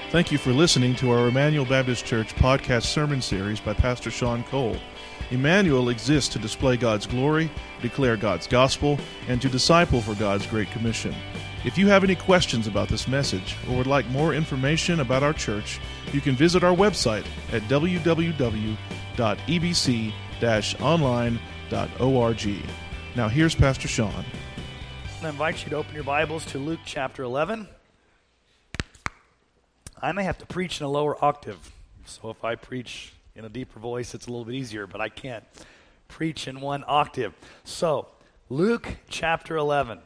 Thank you for listening to our Emmanuel Baptist Church podcast sermon series by Pastor Sean Cole. Emmanuel exists to display God's glory, declare God's gospel, and to disciple for God's Great Commission. If you have any questions about this message or would like more information about our church, you can visit our website at www.ebc-online.org. Now here's Pastor Sean. I invite you to open your Bibles to Luke chapter 11. I may have to preach in a lower octave, so if I preach in a deeper voice, it's a little bit easier, but I can't preach in one octave. So, Luke chapter 11.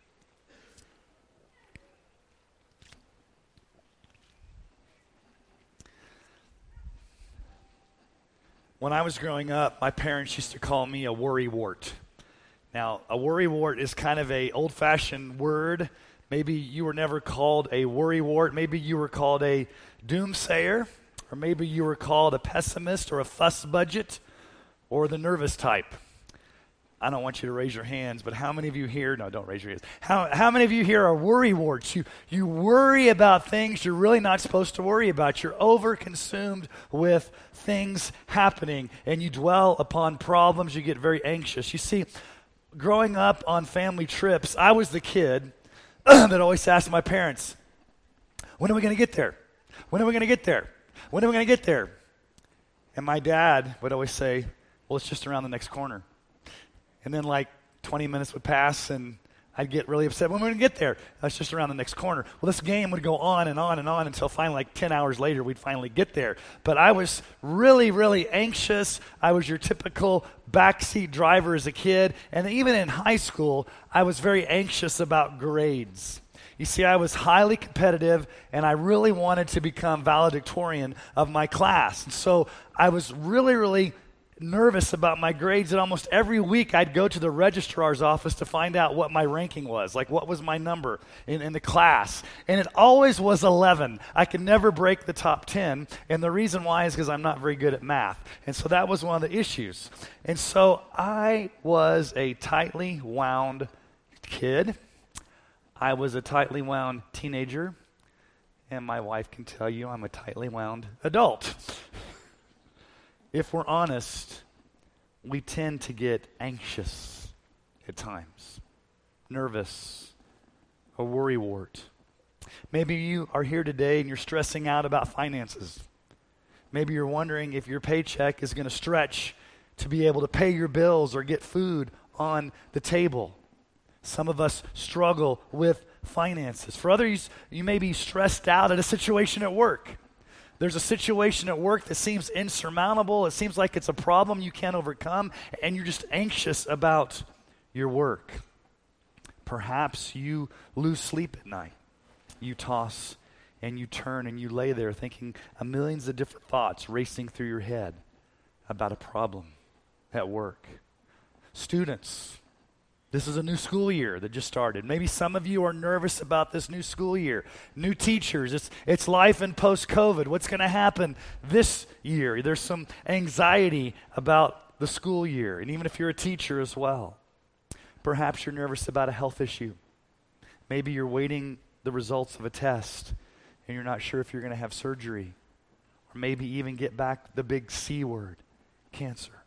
When I was growing up, my parents used to call me a worrywart. Now, a worrywart is kind of a old-fashioned word. Maybe you were never called a worrywart. Maybe you were called a doomsayer, or maybe you were called a pessimist or a fuss budget or the nervous type. I don't want you to raise your hands, but how many of you here, no, don't raise your hands. How many of you here are worrywarts? You worry about things you're really not supposed to worry about. You're overconsumed with things happening, and you dwell upon problems. You get very anxious. You see, growing up on family trips, I was the kid that always asked my parents, when are we going to get there? When are we going to get there? When are we going to get there? And my dad would always say, well, it's just around the next corner. And then like 20 minutes would pass and I'd get really upset. When are we going to get there? That's just around the next corner. Well, this game would go on and on and on until finally, like 10 hours later, we'd finally get there. But I was really, really anxious. I was your typical backseat driver as a kid. And even in high school, I was very anxious about grades. You see, I was highly competitive, and I really wanted to become valedictorian of my class. And so I was really, really nervous about my grades, and almost every week I'd go to the registrar's office to find out what my ranking was, like what was my number in the class. And it always was 11. I could never break the top 10, and the reason why is because I'm not very good at math. And so that was one of the issues. And so I was a tightly wound kid. I was a tightly wound teenager, and my wife can tell you I'm a tightly wound adult. If we're honest, we tend to get anxious at times, nervous, a worrywart. Maybe you are here today and you're stressing out about finances. Maybe you're wondering if your paycheck is going to stretch to be able to pay your bills or get food on the table. Some of us struggle with finances. For others, you may be stressed out at a situation at work. There's a situation at work that seems insurmountable. It seems like it's a problem you can't overcome, and you're just anxious about your work. Perhaps you lose sleep at night. You toss and you turn and you lay there thinking millions of different thoughts racing through your head about a problem at work. Students, this is a new school year that just started. Maybe some of you are nervous about this new school year. New teachers, it's life in post-COVID. What's going to happen this year? There's some anxiety about the school year, and even if you're a teacher as well. Perhaps you're nervous about a health issue. Maybe you're waiting the results of a test, and you're not sure if you're going to have surgery, or maybe even get back the big C word, cancer.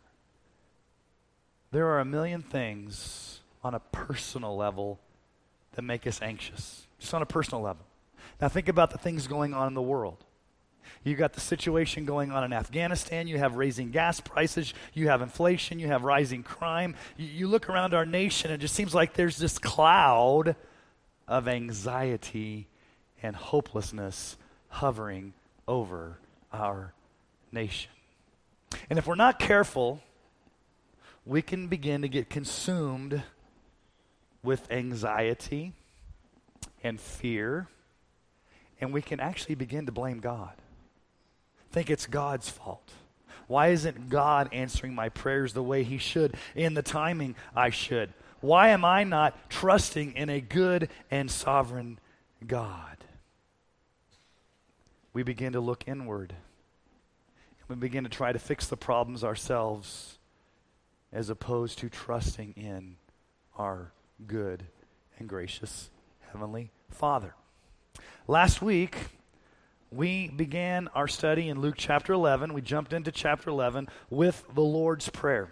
There are a million things on a personal level that make us anxious, just on a personal level. Now think about the things going on in the world. You got the situation going on in Afghanistan, you have raising gas prices, you have inflation, you have rising crime. You look around our nation, it just seems like there's this cloud of anxiety and hopelessness hovering over our nation. And if we're not careful, we can begin to get consumed with anxiety and fear, and we can actually begin to blame God. Think it's God's fault. Why isn't God answering my prayers the way he should, in the timing I should? Why am I not trusting in a good and sovereign God? We begin to look inward, and we begin to try to fix the problems ourselves as opposed to trusting in our good and gracious Heavenly Father. Last week, we began our study in Luke chapter 11. We jumped into chapter 11 with the Lord's Prayer.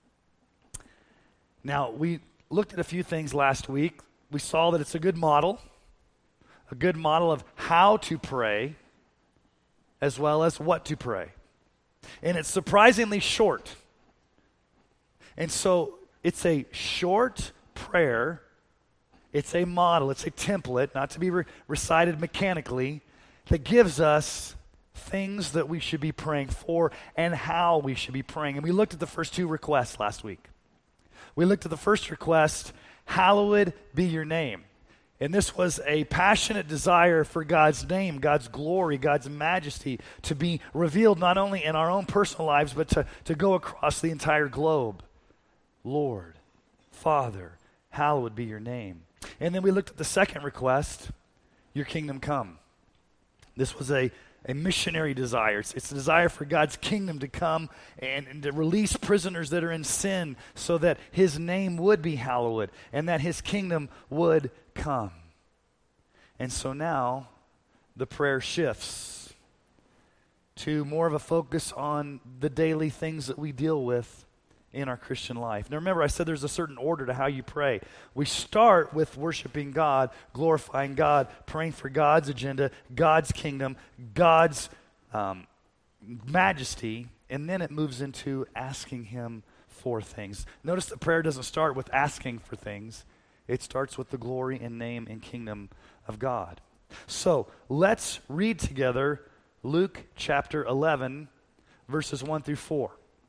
Now, we looked at a few things last week. We saw that it's a good model of how to pray as well as what to pray. And it's surprisingly short. And so it's a short prayer. It's a model. It's a template, not to be recited mechanically, that gives us things that we should be praying for and how we should be praying. And we looked at the first two requests last week. We looked at the first request, hallowed be your name. And this was a passionate desire for God's name, God's glory, God's majesty to be revealed not only in our own personal lives, but to go across the entire globe. Lord, Father, hallowed be your name. And then we looked at the second request, your kingdom come. This was a missionary desire. It's a desire for God's kingdom to come and to release prisoners that are in sin so that his name would be hallowed and that his kingdom would come. And so now the prayer shifts to more of a focus on the daily things that we deal with in our Christian life. Now remember, I said there's a certain order to how you pray. We start with worshiping God, glorifying God, praying for God's agenda, God's kingdom, God's majesty, and then it moves into asking him for things. Notice that prayer doesn't start with asking for things. It starts with the glory and name and kingdom of God. So let's read together Luke chapter 11, verses 1 through 4.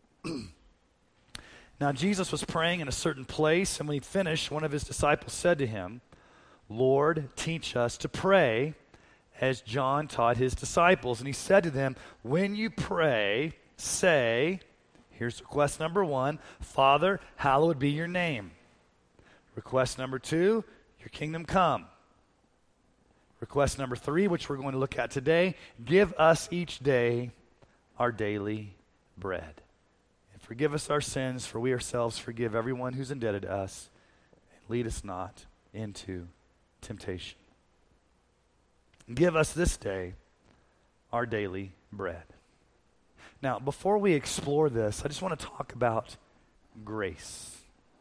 Now, Jesus was praying in a certain place, and when he finished, one of his disciples said to him, Lord, teach us to pray as John taught his disciples. And he said to them, when you pray, say, here's request number 1, Father, hallowed be your name. Request number 2, your kingdom come. Request number 3, which we're going to look at today, give us each day our daily bread. Forgive us our sins, for we ourselves forgive everyone who's indebted to us. And lead us not into temptation. Give us this day our daily bread. Now, before we explore this, I just want to talk about grace.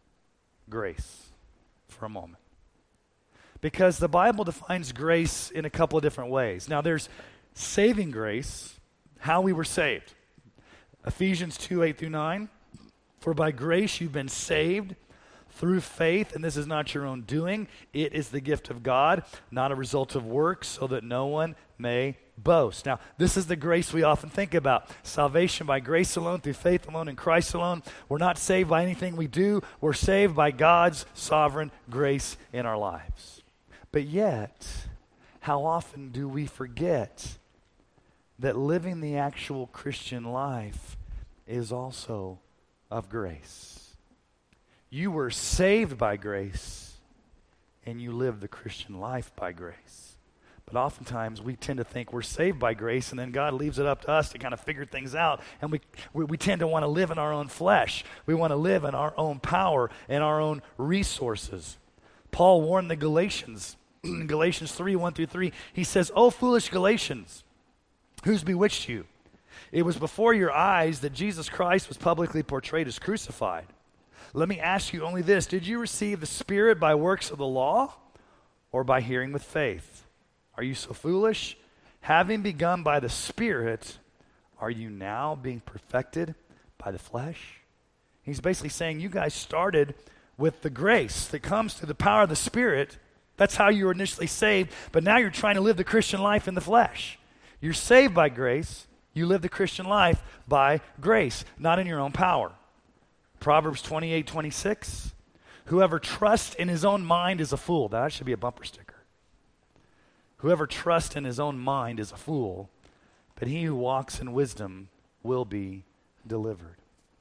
Grace for a moment. Because the Bible defines grace in a couple of different ways. Now, there's saving grace, how we were saved. Ephesians 2, 8 through 9, for by grace you've been saved through faith, and this is not your own doing. It is the gift of God, not a result of works, so that no one may boast. Now, this is the grace we often think about. Salvation by grace alone, through faith alone, in Christ alone. We're not saved by anything we do. We're saved by God's sovereign grace in our lives. But yet, how often do we forget that living the actual Christian life is also of grace? You were saved by grace, and you live the Christian life by grace. But oftentimes we tend to think we're saved by grace, and then God leaves it up to us to kind of figure things out, and we tend to want to live in our own flesh. We want to live in our own power and our own resources. Paul warned the Galatians in Galatians 3, 1 through 3. He says, "O foolish Galatians, who's bewitched you? It was before your eyes that Jesus Christ was publicly portrayed as crucified. Let me ask you only this. Did you receive the Spirit by works of the law or by hearing with faith? Are you so foolish? Having begun by the Spirit, are you now being perfected by the flesh?" He's basically saying you guys started with the grace that comes through the power of the Spirit. That's how you were initially saved, but now you're trying to live the Christian life in the flesh. You're saved by grace. You live the Christian life by grace, not in your own power. Proverbs 28, 26. Whoever trusts in his own mind is a fool. That should be a bumper sticker. Whoever trusts in his own mind is a fool, but he who walks in wisdom will be delivered.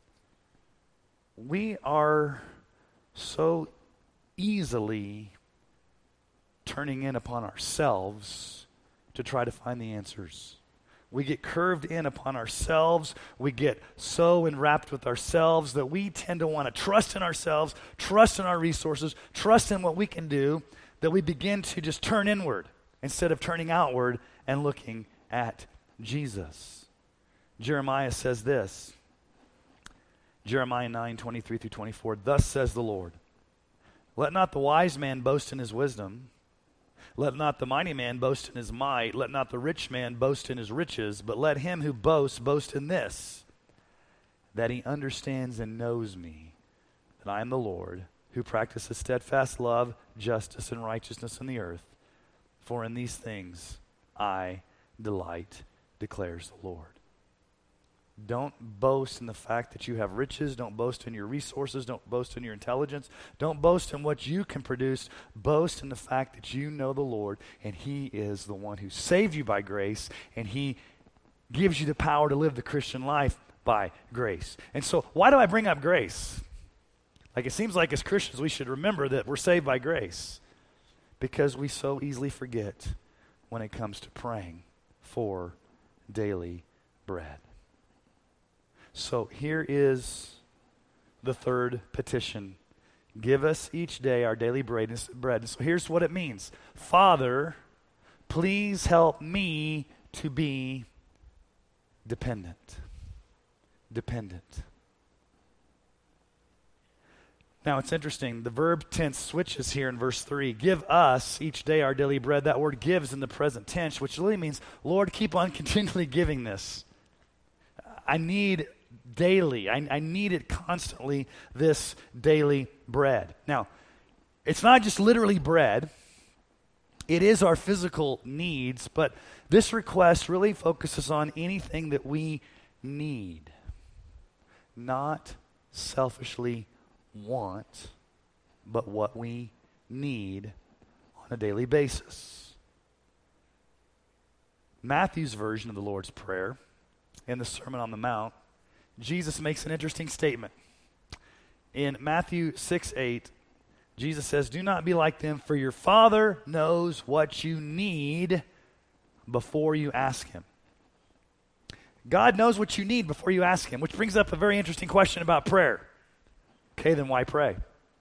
We are so easily turning in upon ourselves to try to find the answers. We get curved in upon ourselves. We get so enwrapped with ourselves that we tend to want to trust in ourselves, trust in our resources, trust in what we can do, that we begin to just turn inward instead of turning outward and looking at Jesus. Jeremiah says this, Jeremiah 9:23-24, thus says the Lord, let not the wise man boast in his wisdom, let not the mighty man boast in his might, let not the rich man boast in his riches, but let him who boasts boast in this, that he understands and knows me, that I am the Lord, who practices steadfast love, justice, and righteousness in the earth. For in these things I delight, declares the Lord. Don't boast in the fact that you have riches. Don't boast in your resources. Don't boast in your intelligence. Don't boast in what you can produce. Boast in the fact that you know the Lord, and He is the one who saved you by grace, and He gives you the power to live the Christian life by grace. And so, why do I bring up grace? Like, it seems like as Christians we should remember that we're saved by grace, because we so easily forget when it comes to praying for daily bread. So here is the third petition. Give us each day our daily bread. And so here's what it means. Father, please help me to be dependent. Dependent. Now it's interesting. The verb tense switches here in verse 3. Give us each day our daily bread. That word gives in the present tense, which really means, Lord, keep on continually giving this. I need daily. I need it constantly, this daily bread. Now, it's not just literally bread. It is our physical needs, but this request really focuses on anything that we need, not selfishly want, but what we need on a daily basis. Matthew's version of the Lord's Prayer in the Sermon on the Mount, Jesus makes an interesting statement. In Matthew 6:8, Jesus says, do not be like them, for your Father knows what you need before you ask Him. God knows what you need before you ask Him, which brings up a very interesting question about prayer. Okay, then why pray?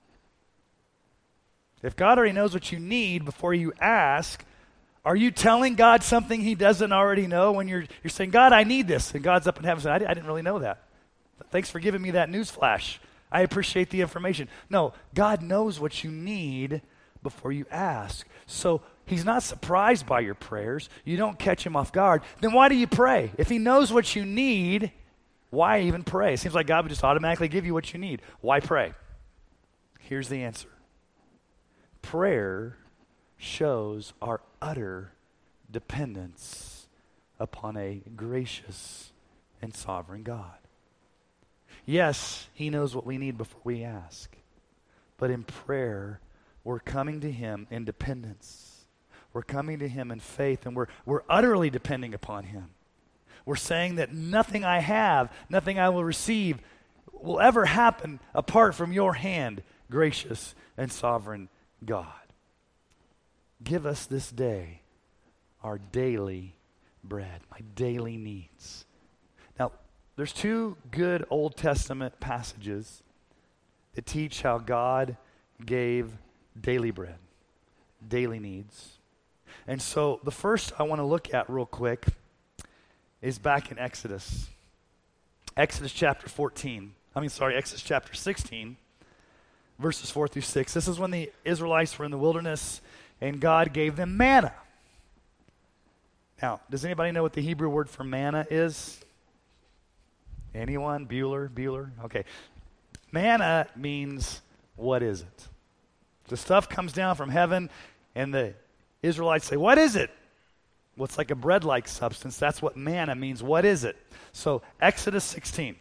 If God already knows what you need before you ask, are you telling God something He doesn't already know when you're saying, God, I need this, and God's up in heaven saying, I didn't really know that. Thanks for giving me that news flash. I appreciate the information. No, God knows what you need before you ask. So He's not surprised by your prayers. You don't catch Him off guard. Then why do you pray? If He knows what you need, why even pray? It seems like God would just automatically give you what you need. Why pray? Here's the answer. Prayer shows our utter dependence upon a gracious and sovereign God. Yes, He knows what we need before we ask. But in prayer, we're coming to Him in dependence. We're coming to Him in faith, and we're utterly depending upon Him. We're saying that nothing I have, nothing I will receive will ever happen apart from your hand, gracious and sovereign God. Give us this day our daily bread, my daily needs. Now, there's two good Old Testament passages that teach how God gave daily bread, daily needs. And so the first I want to look at real quick is back in Exodus. Exodus chapter 16, verses 4 through 6. This is when the Israelites were in the wilderness and God gave them manna. Now, does anybody know what the Hebrew word for manna is? Anyone? Bueller? Okay. Manna means, what is it? The stuff comes down from heaven and the Israelites say, what is it? Well, it's like a bread-like substance. That's what manna means. What is it? So, Exodus 16.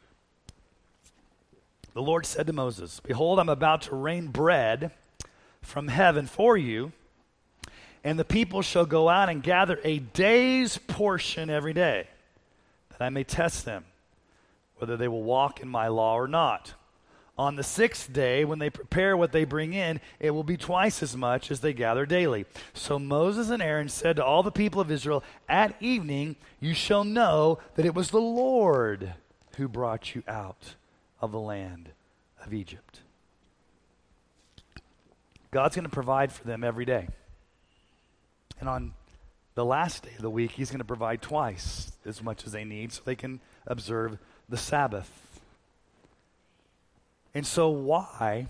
The Lord said to Moses, behold, I'm about to rain bread from heaven for you, and the people shall go out and gather a day's portion every day, that I may test them, whether they will walk in my law or not. On the sixth day, when they prepare what they bring in, it will be twice as much as they gather daily. So Moses and Aaron said to all the people of Israel, at evening you shall know that it was the Lord who brought you out of the land of Egypt. God's going to provide for them every day. And on the last day of the week, he's going to provide twice as much as they need so they can observe the Sabbath. And so why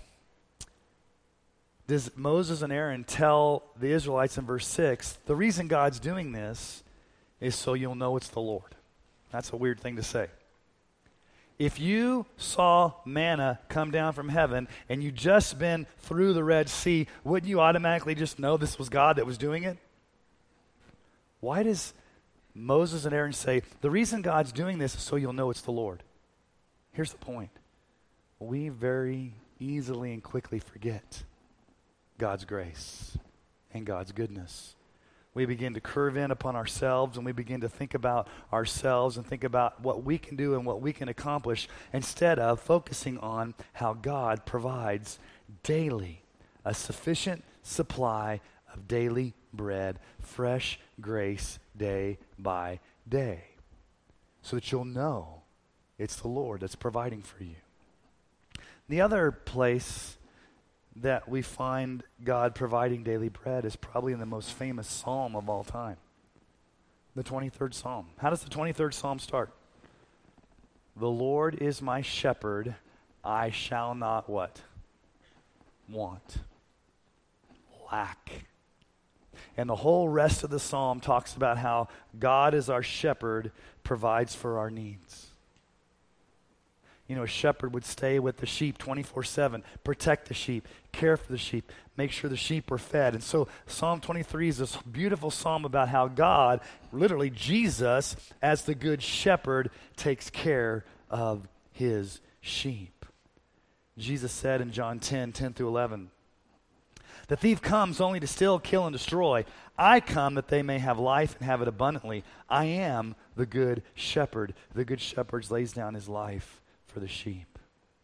does Moses and Aaron tell the Israelites in verse 6, the reason God's doing this is so you'll know it's the Lord? That's a weird thing to say. If you saw manna come down from heaven and you just been through the Red Sea, wouldn't you automatically just know this was God that was doing it? Why does Moses and Aaron say, the reason God's doing this is so you'll know it's the Lord? Here's the point. We very easily and quickly forget God's grace and God's goodness. We begin to curve in upon ourselves, and we begin to think about ourselves and think about what we can do and what we can accomplish instead of focusing on how God provides daily a sufficient supply of daily bread, fresh grace day by day, so that you'll know it's the Lord that's providing for you. The other place that we find God providing daily bread is probably in the most famous psalm of all time, the 23rd Psalm. How does the 23rd Psalm start? The Lord is my shepherd, I shall not what? Want. Lack. And the whole rest of the psalm talks about how God as our shepherd provides for our needs. You know, a shepherd would stay with the sheep 24/7, protect the sheep, care for the sheep, make sure the sheep were fed. And so Psalm 23 is this beautiful psalm about how God, literally Jesus, as the good shepherd, takes care of his sheep. Jesus said in John 10:10-11, the thief comes only to steal, kill, and destroy. I come that they may have life and have it abundantly. I am the good shepherd. The good shepherd lays down his life for the sheep.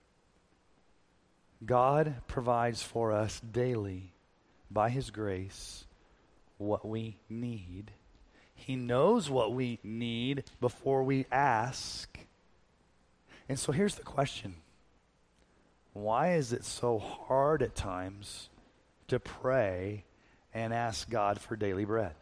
God provides for us daily by his grace what we need. He knows what we need before we ask. And so here's the question. Why is it so hard at times to pray and ask God for daily bread?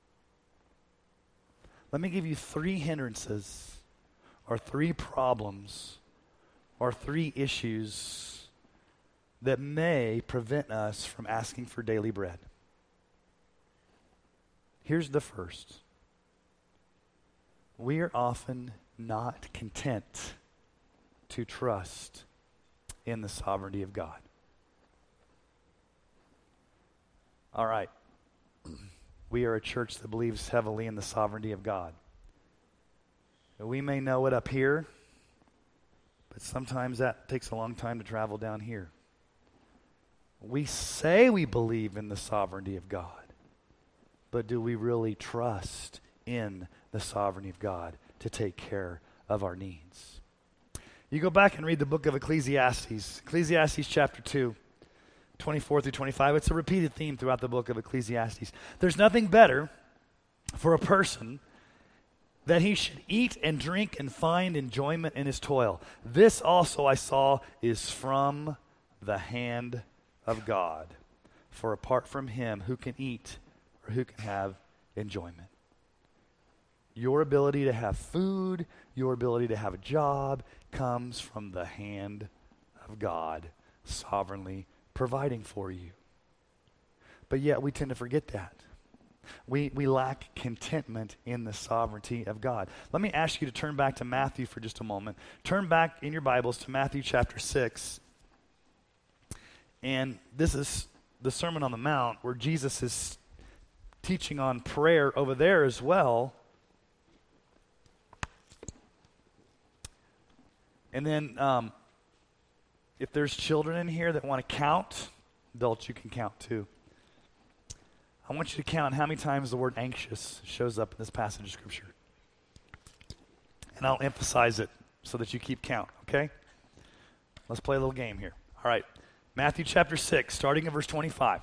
Let me give you 3 hindrances or 3 problems or 3 issues that may prevent us from asking for daily bread. Here's the first. We are often not content to trust in the sovereignty of God. All right. We are a church that believes heavily in the sovereignty of God. We may know it up here, but sometimes that takes a long time to travel down here. We say we believe in the sovereignty of God, but do we really trust in the sovereignty of God to take care of our needs? You go back and read the book of Ecclesiastes, Ecclesiastes chapter 2, 24-25. It's a repeated theme throughout the book of Ecclesiastes. There's nothing better for a person that he should eat and drink and find enjoyment in his toil. This also I saw is from the hand of God. For apart from him, who can eat or who can have enjoyment? Your ability to have food, your ability to have a job comes from the hand of God sovereignly providing for you. But yet we tend to forget that. We lack contentment in the sovereignty of God. Let me ask you to turn back to Matthew for just a moment. Turn back in your Bibles to Matthew chapter 6. And this is the Sermon on the Mount where Jesus is teaching on prayer over there as well. And then if there's children in here that want to count, adults, you can count too. I want you to count how many times the word anxious shows up in this passage of Scripture. And I'll emphasize it so that you keep count, okay? Let's play a little game here. All right. Matthew chapter 6, starting at verse 25.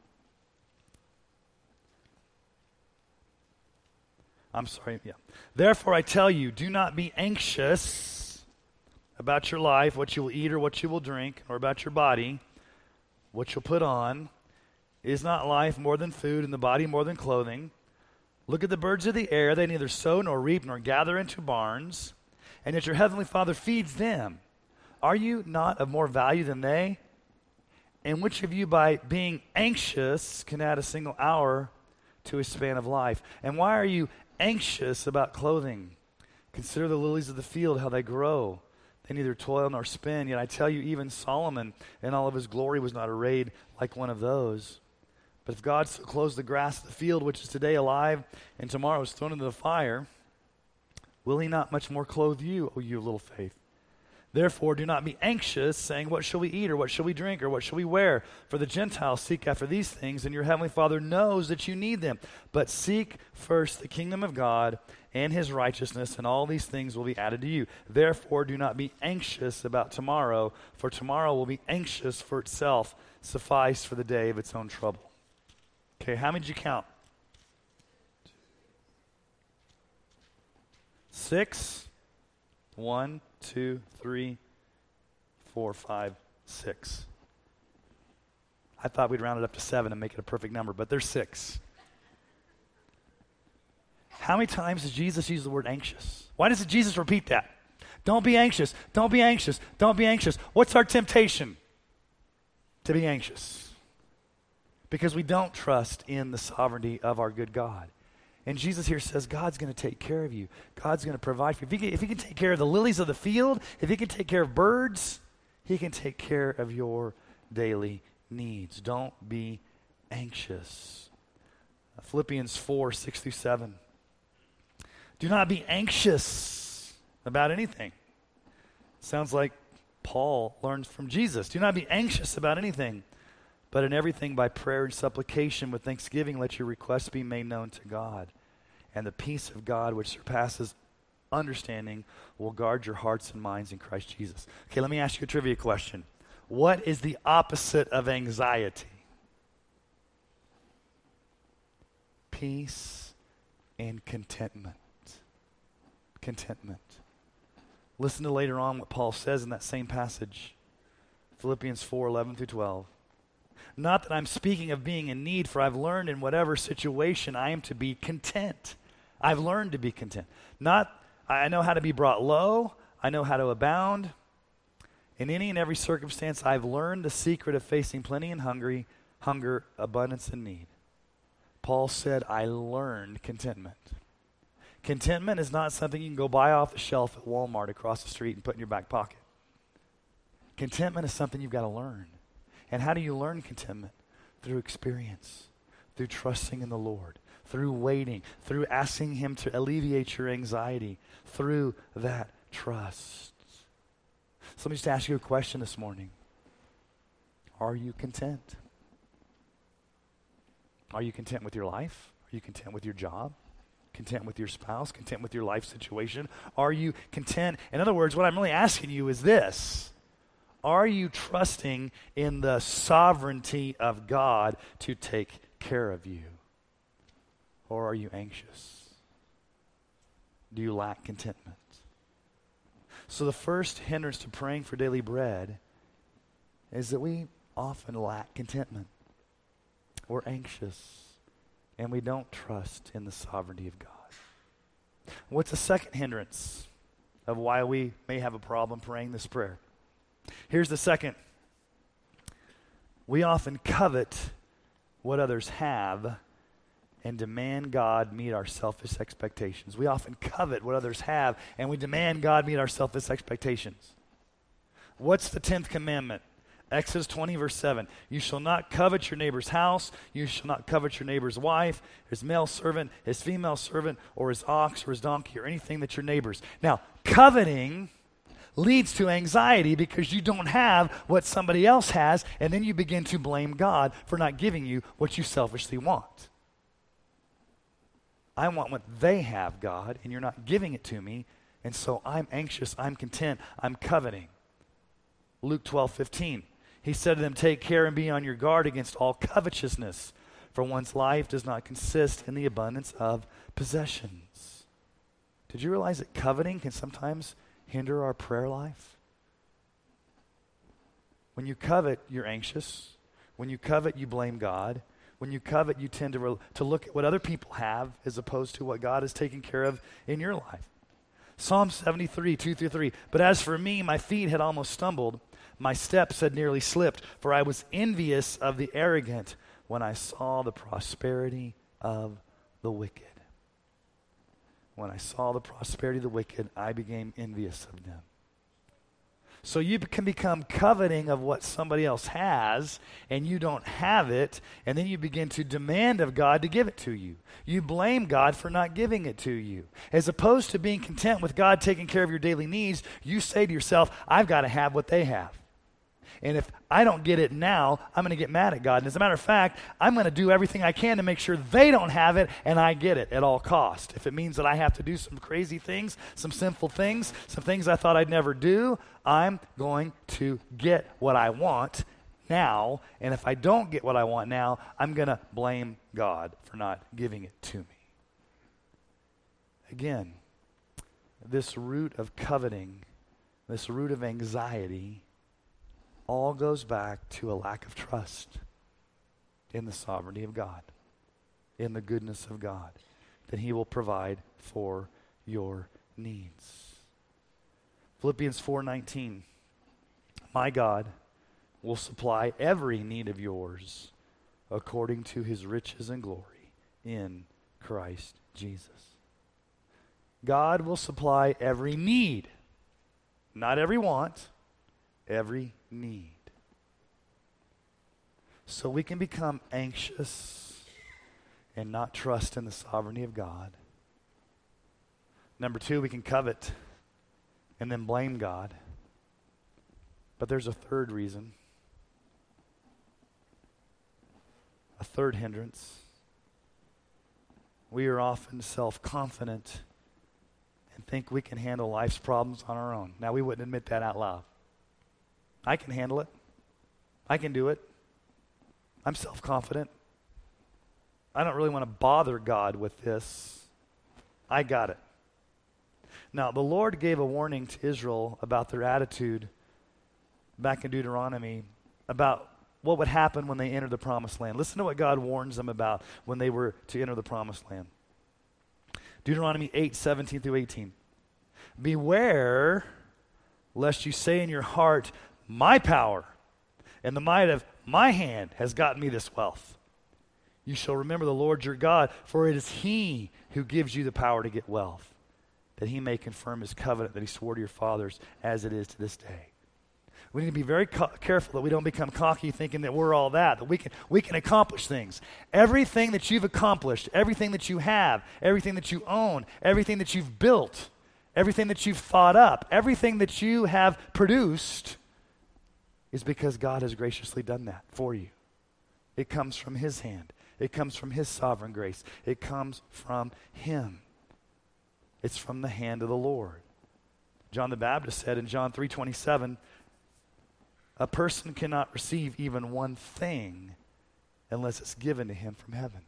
I'm sorry, yeah. Therefore I tell you, do not be anxious about your life, what you will eat or what you will drink, or about your body, what you'll put on. Is not life more than food, and the body more than clothing? Look at the birds of the air. They neither sow nor reap nor gather into barns, and yet your heavenly Father feeds them. Are you not of more value than they? And which of you, by being anxious, can add a single hour to his span of life? And why are you anxious about clothing? Consider the lilies of the field, how they grow. They neither toil nor spin. Yet I tell you, even Solomon in all of his glory was not arrayed like one of those. But if God so clothes the grass of the field, which is today alive and tomorrow is thrown into the fire, will he not much more clothe you, O you of little faith? Therefore, do not be anxious, saying, what shall we eat, or what shall we drink, or what shall we wear? For the Gentiles seek after these things, and your heavenly Father knows that you need them. But seek first the kingdom of God and his righteousness, and all these things will be added to you. Therefore, do not be anxious about tomorrow, for tomorrow will be anxious for itself. Suffice for the day of its own trouble. Okay, how many did you count? 6. 1, 2, 3, 4, 5, 6. I thought we'd round it up to 7 and make it a perfect number, but there's 6. How many times does Jesus use the word anxious? Why does Jesus repeat that? Don't be anxious. Don't be anxious. Don't be anxious. What's our temptation? To be anxious. Because we don't trust in the sovereignty of our good God. And Jesus here says, God's going to take care of you. God's going to provide for you. If he can take care of the lilies of the field, if he can take care of birds, he can take care of your daily needs. Don't be anxious. Philippians 4, 6 through 7. Do not be anxious about anything. Sounds like Paul learned from Jesus. Do not be anxious about anything, but in everything by prayer and supplication with thanksgiving let your requests be made known to God. And the peace of God which surpasses understanding will guard your hearts and minds in Christ Jesus. Okay, let me ask you a trivia question. What is the opposite of anxiety? Peace and contentment. Contentment. Listen to later on what Paul says in that same passage. Philippians 4, 11 through 12. Not that I'm speaking of being in need, for I've learned in whatever situation I am to be content. I've learned to be content. I know how to be brought low. I know how to abound. In any and every circumstance, I've learned the secret of facing plenty and hunger, abundance, and need. Paul said, I learned contentment. Contentment is not something you can go buy off the shelf at Walmart across the street and put in your back pocket. Contentment is something you've got to learn. And how do you learn contentment? Through experience, through trusting in the Lord, through waiting, through asking him to alleviate your anxiety, through that trust. So let me just ask you a question this morning. Are you content? Are you content with your life? Are you content with your job? Content with your spouse? Content with your life situation? Are you content? In other words, what I'm really asking you is this. Are you trusting in the sovereignty of God to take care of you? Or are you anxious? Do you lack contentment? So the first hindrance to praying for daily bread is that we often lack contentment. We're anxious, and we don't trust in the sovereignty of God. What's the second hindrance of why we may have a problem praying this prayer? Here's the second. We often covet what others have and demand God meet our selfish expectations. We often covet what others have and we demand God meet our selfish expectations. What's the 10th commandment? Exodus 20, verse 7. You shall not covet your neighbor's house. You shall not covet your neighbor's wife, his male servant, his female servant, or his ox, or his donkey, or anything that's your neighbor's. Now, coveting leads to anxiety because you don't have what somebody else has, and then you begin to blame God for not giving you what you selfishly want. I want what they have, God, and you're not giving it to me, and so I'm anxious, I'm content, I'm coveting. Luke 12:15. He said to them, take care and be on your guard against all covetousness, for one's life does not consist in the abundance of possessions. Did you realize that coveting can sometimes hinder our prayer life? When you covet, you're anxious. When you covet, you blame God. When you covet, you tend to look at what other people have as opposed to what God is taking care of in your life. Psalm 73, 2-3. But as for me, my feet had almost stumbled. My steps had nearly slipped, for I was envious of the arrogant when I saw the prosperity of the wicked. When I saw the prosperity of the wicked, I became envious of them. So you can become coveting of what somebody else has, and you don't have it, and then you begin to demand of God to give it to you. You blame God for not giving it to you. As opposed to being content with God taking care of your daily needs, you say to yourself, I've got to have what they have. And if I don't get it now, I'm going to get mad at God. And as a matter of fact, I'm going to do everything I can to make sure they don't have it and I get it at all cost. If it means that I have to do some crazy things, some sinful things, some things I thought I'd never do, I'm going to get what I want now. And if I don't get what I want now, I'm going to blame God for not giving it to me. Again, this root of coveting, this root of anxiety, all goes back to a lack of trust in the sovereignty of God, in the goodness of God, that he will provide for your needs. Philippians 4:19, my God will supply every need of yours according to his riches and glory in Christ Jesus. God will supply every need, not every want, every need. So we can become anxious and not trust in the sovereignty of God. Number two, we can covet and then blame God. But there's a third reason, a third hindrance. We are often self-confident and think we can handle life's problems on our own. Now, we wouldn't admit that out loud. I can handle it. I can do it. I'm self-confident. I don't really want to bother God with this. I got it. Now, the Lord gave a warning to Israel about their attitude back in Deuteronomy about what would happen when they entered the promised land. Listen to what God warns them about when they were to enter the promised land. Deuteronomy 8:17-18. Beware lest you say in your heart, my power and the might of my hand has gotten me this wealth. You shall remember the Lord your God, for it is he who gives you the power to get wealth, that he may confirm his covenant that he swore to your fathers as it is to this day. We need to be very careful that we don't become cocky thinking that we're all that we can accomplish things. Everything that you've accomplished, everything that you have, everything that you own, everything that you've built, everything that you've thought up, everything that you have produced is because God has graciously done that for you. It comes from his hand. It comes from his sovereign grace. It comes from him. It's from the hand of the Lord. John the Baptist said in John 3:27, a person cannot receive even one thing unless it's given to him from heaven.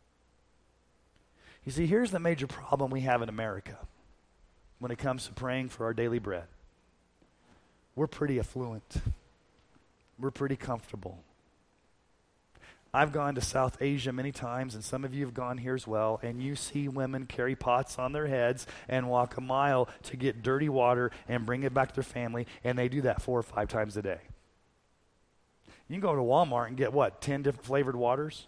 You see, here's the major problem we have in America when it comes to praying for our daily bread. We're pretty affluent. We're pretty comfortable. I've gone to South Asia many times, and some of you have gone here as well, and you see women carry pots on their heads and walk a mile to get dirty water and bring it back to their family, and they do that 4 or 5 times a day. You can go to Walmart and get, 10 different flavored waters?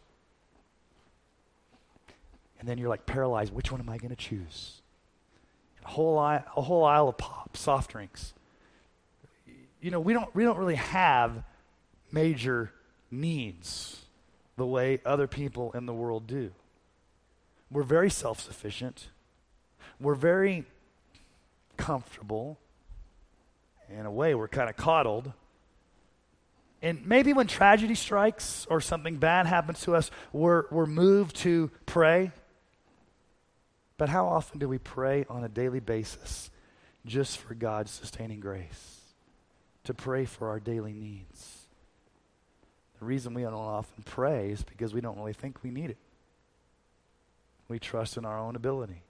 And then you're like paralyzed. Which one am I going to choose? A whole aisle of pop, soft drinks. You know, we don't really have major needs the way other people in the world do. We're very self-sufficient. We're very comfortable. In a way, we're kind of coddled. And maybe when tragedy strikes or something bad happens to us, we're moved to pray. But how often do we pray on a daily basis just for God's sustaining grace? To pray for our daily needs. The reason we don't often pray is because we don't really think we need it. We trust in our own ability.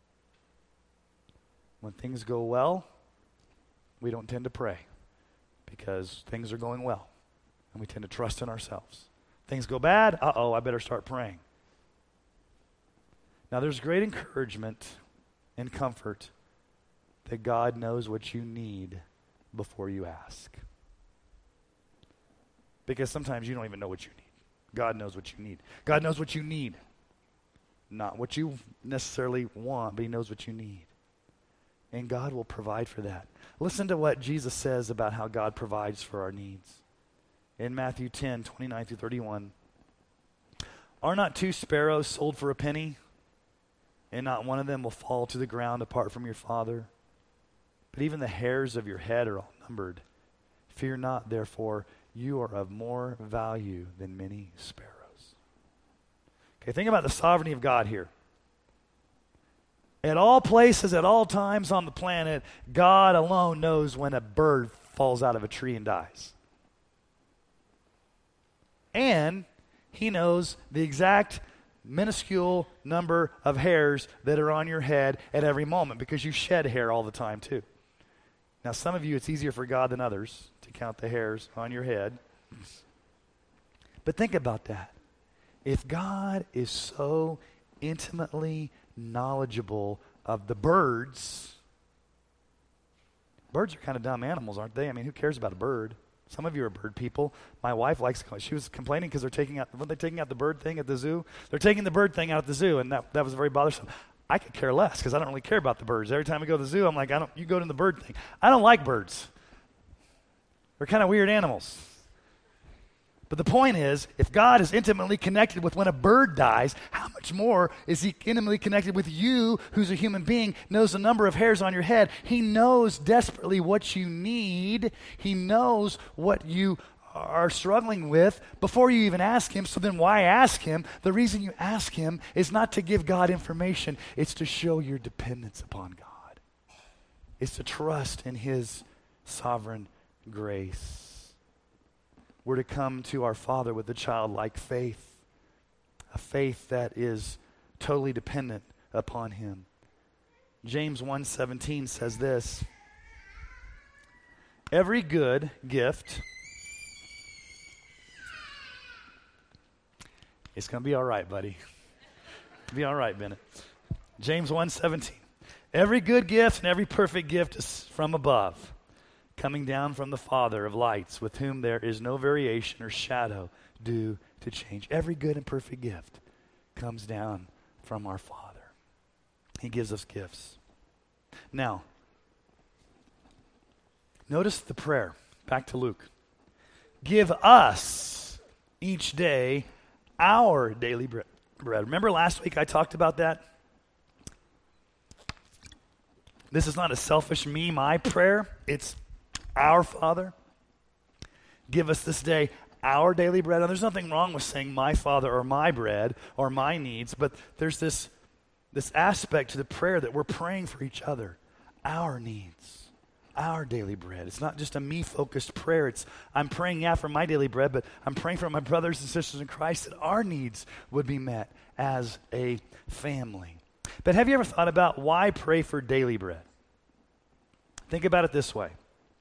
When things go well, we don't tend to pray because things are going well. And we tend to trust in ourselves. Things go bad, I better start praying. Now, there's great encouragement and comfort that God knows what you need before you ask. Because sometimes you don't even know what you need. God knows what you need. God knows what you need. Not what you necessarily want, but he knows what you need. And God will provide for that. Listen to what Jesus says about how God provides for our needs. In Matthew 10, 29 through 31, are not 2 sparrows sold for a penny? And not one of them will fall to the ground apart from your Father. But even the hairs of your head are all numbered. Fear not, therefore, you are of more value than many sparrows. Okay, think about the sovereignty of God here. At all places, at all times on the planet, God alone knows when a bird falls out of a tree and dies. And he knows the exact minuscule number of hairs that are on your head at every moment, because you shed hair all the time too. Now, some of you, it's easier for God than others to count the hairs on your head. But think about that. If God is so intimately knowledgeable of the birds are kind of dumb animals, aren't they? I mean, who cares about a bird? Some of you are bird people. My wife likes, she was complaining because weren't they taking out the bird thing at the zoo? They're taking the bird thing out at the zoo, and that was very bothersome. I could care less because I don't really care about the birds. Every time I go to the zoo, I'm like, you go to the bird thing. I don't like birds. They're kind of weird animals. But the point is, if God is intimately connected with when a bird dies, how much more is he intimately connected with you, who's a human being, knows the number of hairs on your head. He knows desperately what you need. He knows what you are struggling with before you even ask him. So then why ask him? The reason you ask him is not to give God information. It's to show your dependence upon God. It's to trust in his sovereign grace. We're to come to our Father with a childlike faith, a faith that is totally dependent upon him. James 1:17 says this: every good gift, it's going to be all right, buddy. Be all right, Bennett. James 1:17. Every good gift and every perfect gift is from above, coming down from the Father of lights, with whom there is no variation or shadow due to change. Every good and perfect gift comes down from our Father. He gives us gifts. Now, notice the prayer. Back to Luke. Give us each day our daily bread. Remember last week I talked about that? This is not a selfish me, my prayer. It's our Father, give us this day our daily bread. And there's nothing wrong with saying my Father or my bread or my needs, but there's this aspect to the prayer that we're praying for each other. Our needs, our daily bread. It's not just a me-focused prayer. I'm praying, for my daily bread, but I'm praying for my brothers and sisters in Christ that our needs would be met as a family. But have you ever thought about why pray for daily bread? Think about it this way.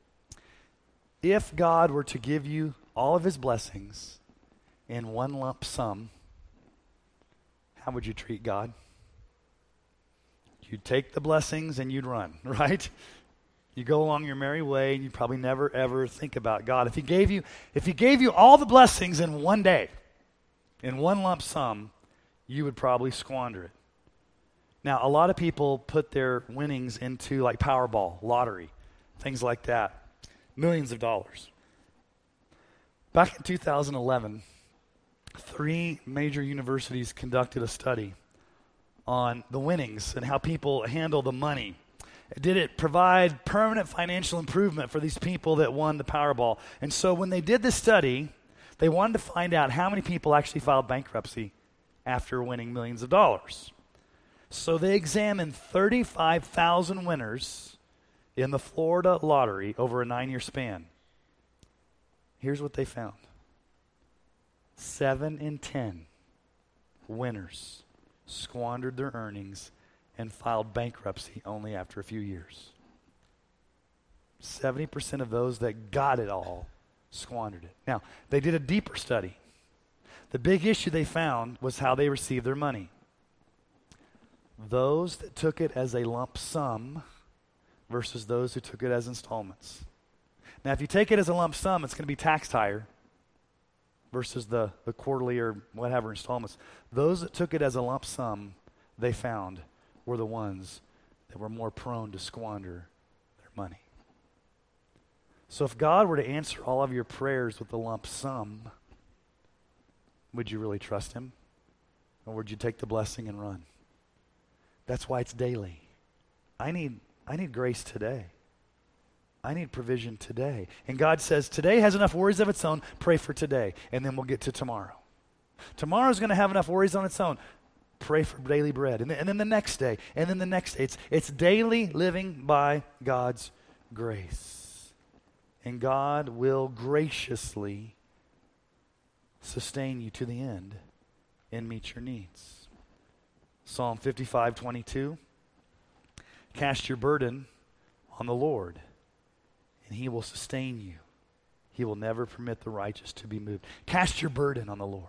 If God were to give you all of his blessings in one lump sum, how would you treat God? You'd take the blessings and you'd run, right? You go along your merry way and you'd probably never ever think about God. If he gave you all the blessings in one day, in one lump sum, you would probably squander it. Now, a lot of people put their winnings into like Powerball, lottery, things like that. Millions of dollars. Back in 2011, 3 major universities conducted a study on the winnings and how people handle the money. Did it provide permanent financial improvement for these people that won the Powerball? And so when they did this study, they wanted to find out how many people actually filed bankruptcy after winning millions of dollars. So they examined 35,000 winners in the Florida lottery over a 9-year span. Here's what they found. 7 in 10 winners squandered their earnings and filed bankruptcy only after a few years. 70% of those that got it all squandered it. Now, they did a deeper study. The big issue they found was how they received their money. Those that took it as a lump sum versus those who took it as installments. Now, if you take it as a lump sum, it's going to be taxed higher versus the quarterly or whatever installments. Those that took it as a lump sum, they found, were the ones that were more prone to squander their money. So if God were to answer all of your prayers with a lump sum, would you really trust him? Or would you take the blessing and run? That's why it's daily. I need grace today. I need provision today. And God says, today has enough worries of its own. Pray for today. And then we'll get to tomorrow. Tomorrow's going to have enough worries on its own. Pray for daily bread. And then the next day. And then the next day. It's daily living by God's grace. And God will graciously sustain you to the end and meet your needs. Psalm 55:22. Cast your burden on the Lord, and he will sustain you. He will never permit the righteous to be moved. Cast your burden on the Lord.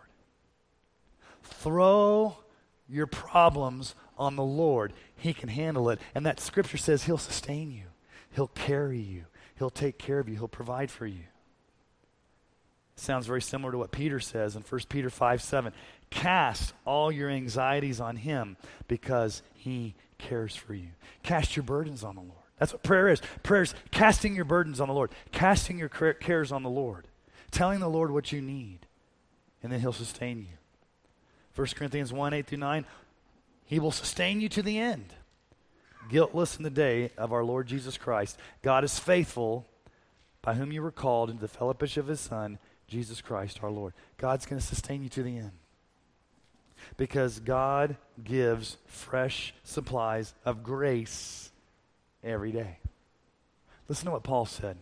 Throw your problems on the Lord. He can handle it. And that scripture says he'll sustain you. He'll carry you. He'll take care of you. He'll provide for you. It sounds very similar to what Peter says in 1 Peter 5:7. Cast all your anxieties on him because he cares for you. Cast your burdens on the Lord. That's what prayer is. Prayer is casting your burdens on the Lord, casting your cares on the Lord, telling the Lord what you need, and then he'll sustain you. 1 Corinthians 1:8-9, he will sustain you to the end. Guiltless in the day of our Lord Jesus Christ. God is faithful, by whom you were called into the fellowship of his Son, Jesus Christ our Lord. God's going to sustain you to the end. Because God gives fresh supplies of grace every day. Listen to what Paul said.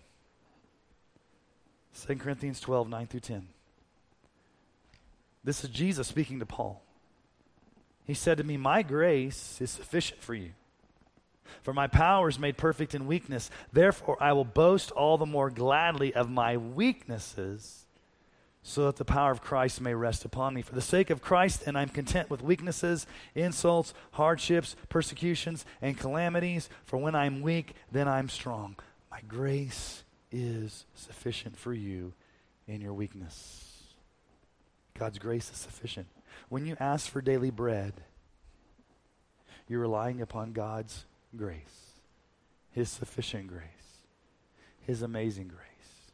2 Corinthians 12:9-10. This is Jesus speaking to Paul. He said to me, my grace is sufficient for you. For my power is made perfect in weakness. Therefore, I will boast all the more gladly of my weaknesses, so that the power of Christ may rest upon me. For the sake of Christ, then, I'm content with weaknesses, insults, hardships, persecutions, and calamities. For when I'm weak, then I'm strong. My grace is sufficient for you in your weakness. God's grace is sufficient. When you ask for daily bread, you're relying upon God's grace, his sufficient grace, his amazing grace.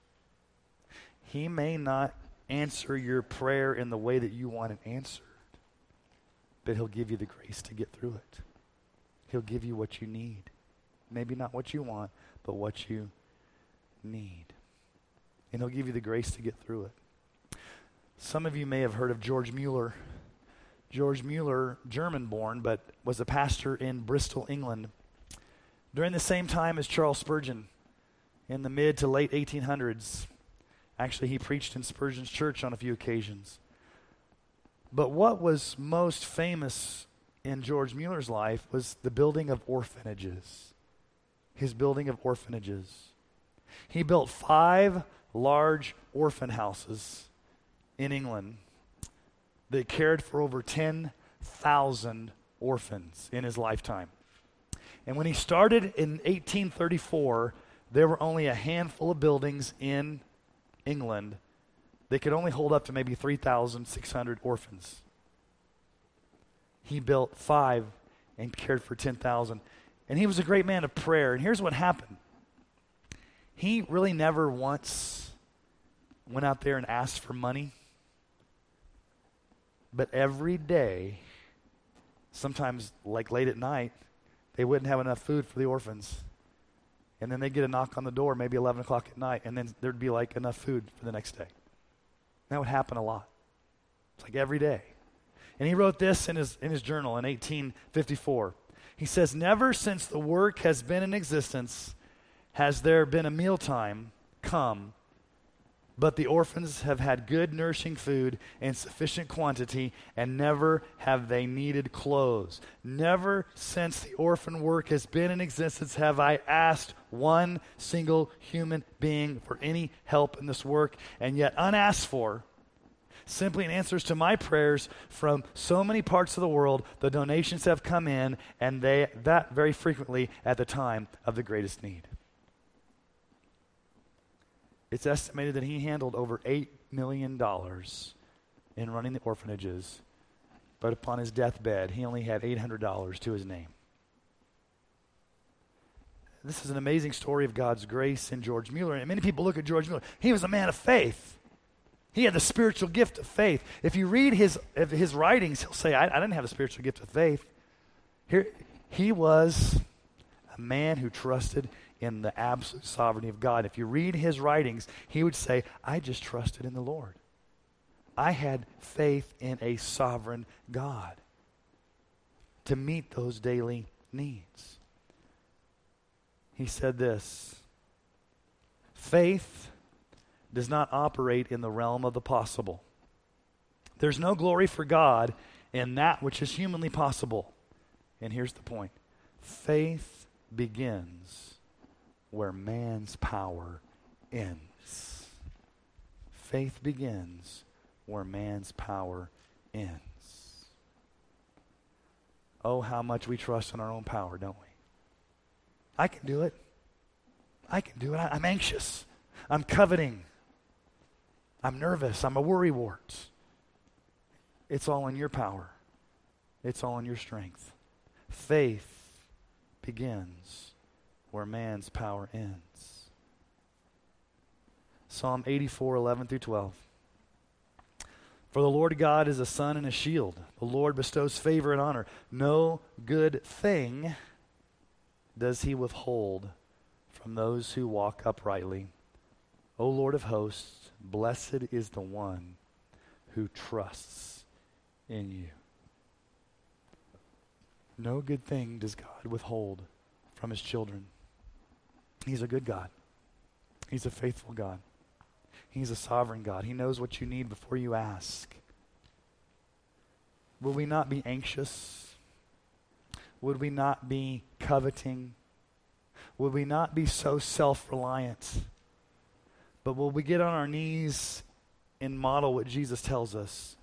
He may not answer your prayer in the way that you want it answered, but he'll give you the grace to get through it. He'll give you what you need. Maybe not what you want, but what you need. And he'll give you the grace to get through it. Some of you may have heard of George Mueller. George Mueller, German-born, but was a pastor in Bristol, England, during the same time as Charles Spurgeon in the mid to late 1800s. Actually, he preached in Spurgeon's church on a few occasions. But what was most famous in George Mueller's life was the building of orphanages. His building of orphanages. He built 5 large orphan houses in England that cared for over 10,000 orphans in his lifetime. And when he started in 1834, there were only a handful of buildings in England that could only hold up to maybe 3,600 orphans. He built 5 and cared for 10,000. And he was a great man of prayer. And here's what happened. He really never once went out there and asked for money. But every day, sometimes like late at night, they wouldn't have enough food for the orphans. And then they'd get a knock on the door, maybe 11 o'clock at night, and then there'd be like enough food for the next day. That would happen a lot. It's like every day. And he wrote this in his journal in 1854. He says, never since the work has been in existence has there been a mealtime come, but the orphans have had good nourishing food in sufficient quantity, and never have they needed clothes. Never since the orphan work has been in existence have I asked one single human being for any help in this work, and yet unasked for, simply in answers to my prayers from so many parts of the world. The donations have come in, and that very frequently at the time of the greatest need. It's estimated that he handled over $8 million in running the orphanages, but upon his deathbed, he only had $800 to his name. This is an amazing story of God's grace in George Mueller. And many people look at George Mueller. He was a man of faith. He had the spiritual gift of faith. If you read his writings, he'll say, I didn't have a spiritual gift of faith. He was a man who trusted in the absolute sovereignty of God. If you read his writings, he would say, I just trusted in the Lord. I had faith in a sovereign God to meet those daily needs. He said this, faith does not operate in the realm of the possible. There's no glory for God in that which is humanly possible. And here's the point. Faith begins where man's power ends. Faith begins where man's power ends. Oh, how much we trust in our own power, don't we? I can do it. I can do it. I'm anxious. I'm coveting. I'm nervous. I'm a worrywart. It's all in your power. It's all in your strength. Faith begins where man's power ends. Psalm 84, 11 through 12. For the Lord God is a sun and a shield. The Lord bestows favor and honor. No good thing does he withhold from those who walk uprightly. O Lord of hosts, blessed is the one who trusts in you. No good thing does God withhold from his children. He's a good God. He's a faithful God. He's a sovereign God. He knows what you need before you ask. Will we not be anxious? Would we not be coveting? Would we not be so self-reliant? But will we get on our knees and model what Jesus tells us?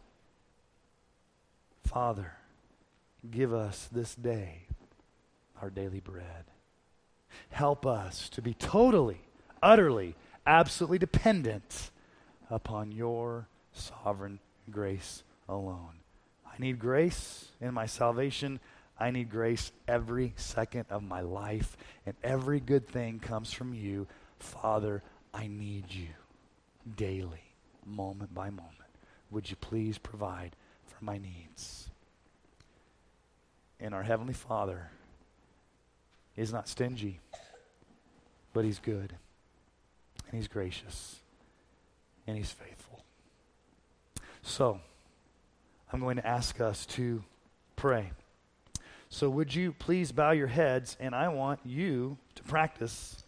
Father, give us this day our daily bread. Help us to be totally, utterly, absolutely dependent upon your sovereign grace alone. I need grace in my salvation. I need grace every second of my life, and every good thing comes from you. Father, I need you daily, moment by moment. Would you please provide for my needs? And our Heavenly Father is not stingy, but he's good, and he's gracious, and he's faithful. So, I'm going to ask us to pray. So would you please bow your heads, and I want you to practice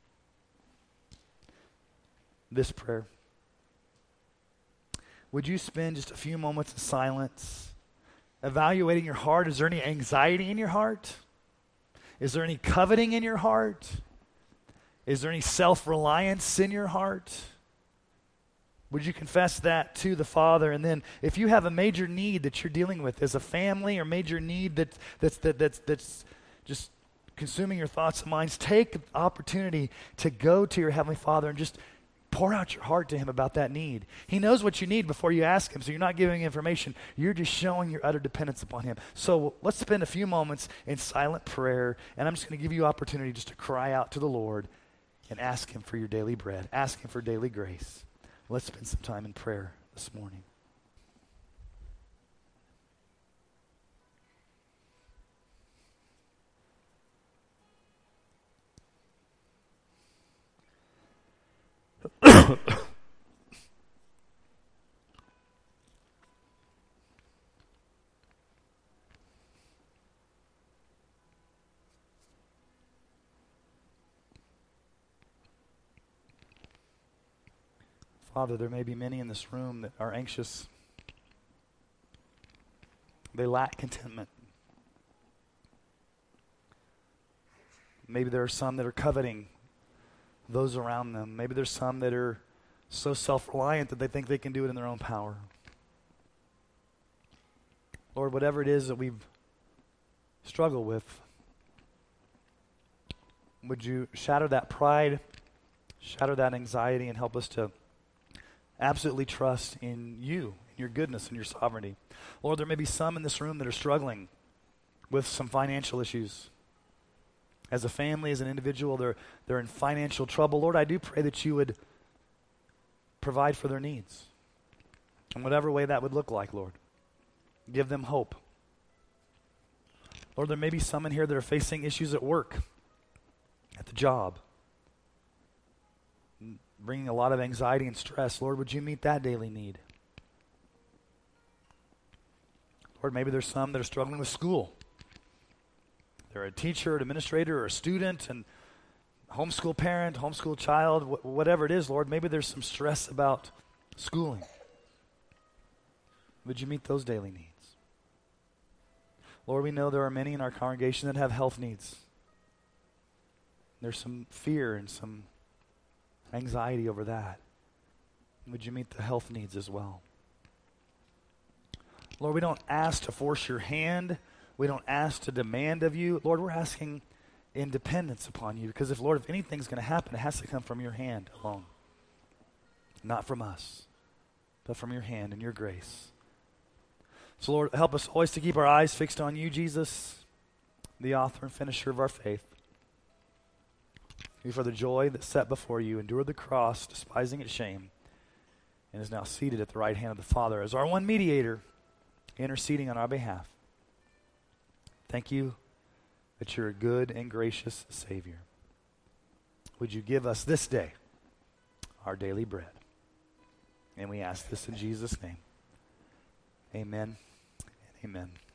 this prayer. Would you spend just a few moments in silence, evaluating your heart? Is there any anxiety in your heart? Is there any coveting in your heart? Is there any self-reliance in your heart? Would you confess that to the Father? And then if you have a major need that you're dealing with as a family, or major need that's just consuming your thoughts and minds, take the opportunity to go to your Heavenly Father and just pour out your heart to him about that need. He knows what you need before you ask him, so you're not giving information. You're just showing your utter dependence upon him. So let's spend a few moments in silent prayer, and I'm just going to give you opportunity just to cry out to the Lord and ask him for your daily bread. Ask him for daily grace. Let's spend some time in prayer this morning. Father, there may be many in this room that are anxious. They lack contentment. Maybe there are some that are coveting those around them. Maybe there's some that are so self-reliant that they think they can do it in their own power. Lord, whatever it is that we've struggled with, would you shatter that pride, shatter that anxiety, and help us to absolutely trust in you, in your goodness and your sovereignty. Lord, there may be some in this room that are struggling with some financial issues. As a family, as an individual, they're in financial trouble. Lord, I do pray that you would provide for their needs in whatever way that would look like, Lord. Give them hope. Lord, there may be some in here that are facing issues at work, at the job, bringing a lot of anxiety and stress. Lord, would you meet that daily need? Lord, maybe there's some that are struggling with school. They're a teacher, an administrator, or a student, and homeschool parent, homeschool child, whatever it is, Lord, maybe there's some stress about schooling. Would you meet those daily needs? Lord, we know there are many in our congregation that have health needs. There's some fear and some anxiety over that. Would you meet the health needs as well? Lord, we don't ask to force your hand. We don't ask to demand of you. Lord, we're asking in dependence upon you, because Lord, if anything's going to happen, it has to come from your hand alone. Not from us, but from your hand and your grace. So Lord, help us always to keep our eyes fixed on you, Jesus, the author and finisher of our faith. You for the joy that's set before you, endured the cross, despising its shame, and is now seated at the right hand of the Father as our one mediator, interceding on our behalf. Thank you that you're a good and gracious Savior. Would you give us this day our daily bread? And we ask this in Jesus' name. Amen and amen.